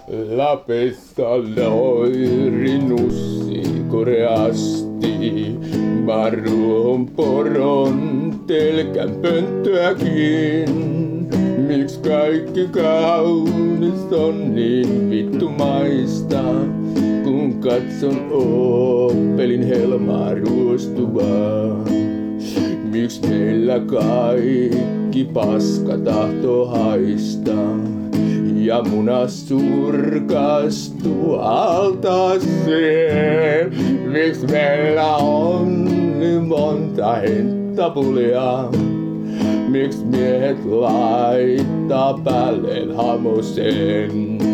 Lapissa loiri nussi koreasti. Maruun poron telkän pönttöäkin. Miks kaikki kaunis on niin vittumaista, kun katson Opelin helmaa ruostuvaa? Miks meillä kaikki paska tahtoo haistaa? Ja muna surkastuu altaaseen. Miks meillä on niin monta henttapulia? Miks miehet laittaa päälleen hamoseen?